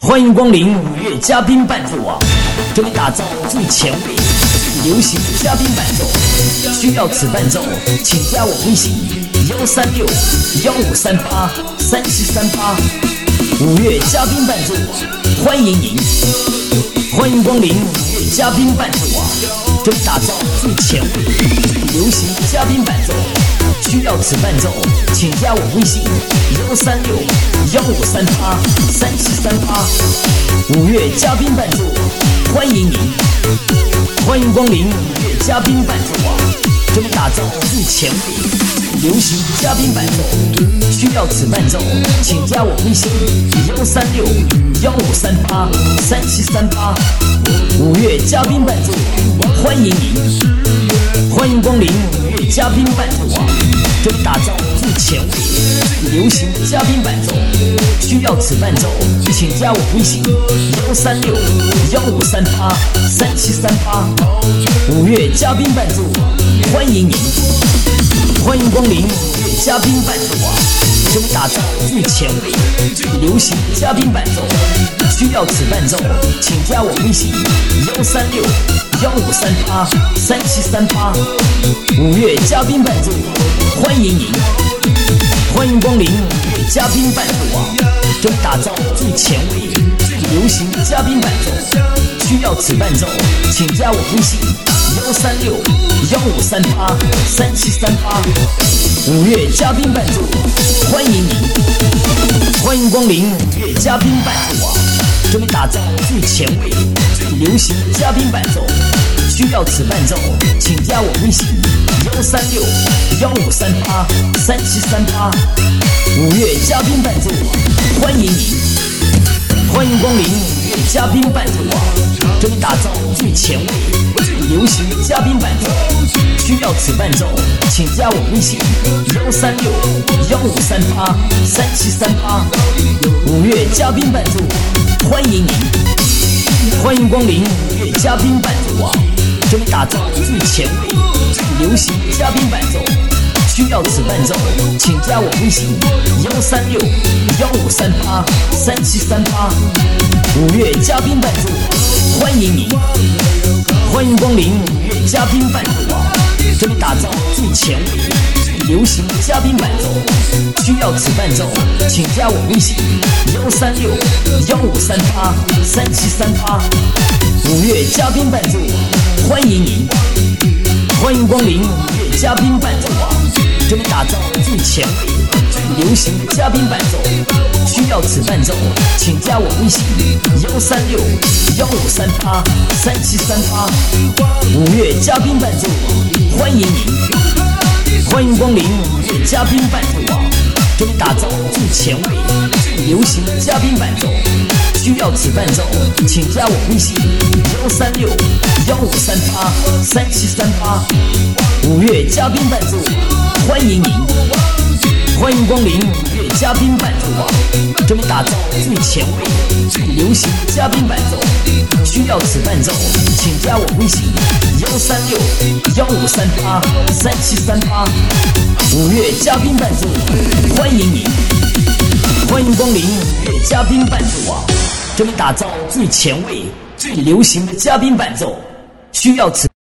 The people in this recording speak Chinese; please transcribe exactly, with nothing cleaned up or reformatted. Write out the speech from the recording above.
欢迎光临五月嘉宾伴奏网，这里打造最前卫、最流行的嘉宾伴奏。需要此伴奏，请加我微信幺三六幺五三八三七三八。五月嘉宾伴奏网，欢迎您！欢迎光临五月嘉宾伴奏网，这里打造最前卫、最流行的嘉宾伴奏。需要此伴奏，请加我微信幺三六幺五三八三七三八。五月嘉宾伴奏，欢迎您！欢迎光临五月嘉宾伴奏网，这里打造最前卫、最流行的嘉宾伴奏。需要此伴奏，请加我微信幺三六幺五三八三七三八。五月嘉宾伴奏，欢迎您！欢迎光临五月嘉宾伴奏网，这里打造最前卫、最流行的嘉宾伴奏。需要此伴奏，请加我微信幺三六幺五三八三七三八。五月嘉宾伴奏，欢迎您！欢迎光临五月嘉宾伴奏网，这里打造最前卫、最流行的嘉宾伴奏。需要此伴奏，请加我微信幺三六幺五三八三七三八。五月嘉宾伴奏，欢迎您！欢迎光临五月嘉宾伴奏网，这里打造最前卫、最流行的嘉宾伴奏。需要此伴奏，请加我微信幺三六幺五三八三七三八。五月嘉宾伴奏，欢迎您！欢迎光临五月嘉宾伴奏网，这里打造最前卫、最流行的嘉宾伴奏。需要此伴奏，请加我微信幺三六幺五三八三七三八。五月嘉宾伴奏，欢迎您！欢迎光临五月嘉宾伴奏网，这里打造最前卫、最流行的嘉宾伴奏。需要此伴奏，请加我微信幺三六幺五三八三七三八。五月嘉宾伴奏，欢迎您！欢迎光临五月嘉宾伴奏网，这里打造最前卫、最流行的嘉宾伴奏。需要此伴奏，请加我微信幺三六幺五三八三七三八。五月嘉宾伴奏，欢迎您！欢迎光临五月嘉宾伴奏网，这里打造最前卫、最流行的嘉宾伴奏。需要此伴奏，请加我微信幺三六幺五三八三七三八。五月嘉宾伴奏，欢迎您！欢迎光临五月嘉宾伴奏网，这里打造最前卫、最流行的嘉宾伴奏。需要此伴奏，请加我微信幺三六幺五三八三七三八。五月嘉宾伴奏，欢迎您！欢迎光临五月嘉宾伴奏网，这里打造最前卫、最流行的嘉宾伴奏。需要此伴奏，请加我微信幺三六幺五三八三七三八。五月嘉宾伴奏，欢迎您！欢迎光临五月嘉宾伴奏网，这里打造最前卫、最流行的嘉宾伴奏。需要此伴奏，请加我微信幺三六幺五三八三七三八。五月嘉宾伴奏，欢迎您！欢迎光临五月嘉宾伴奏网，这里打造最前卫、最流行的嘉宾伴奏。需要此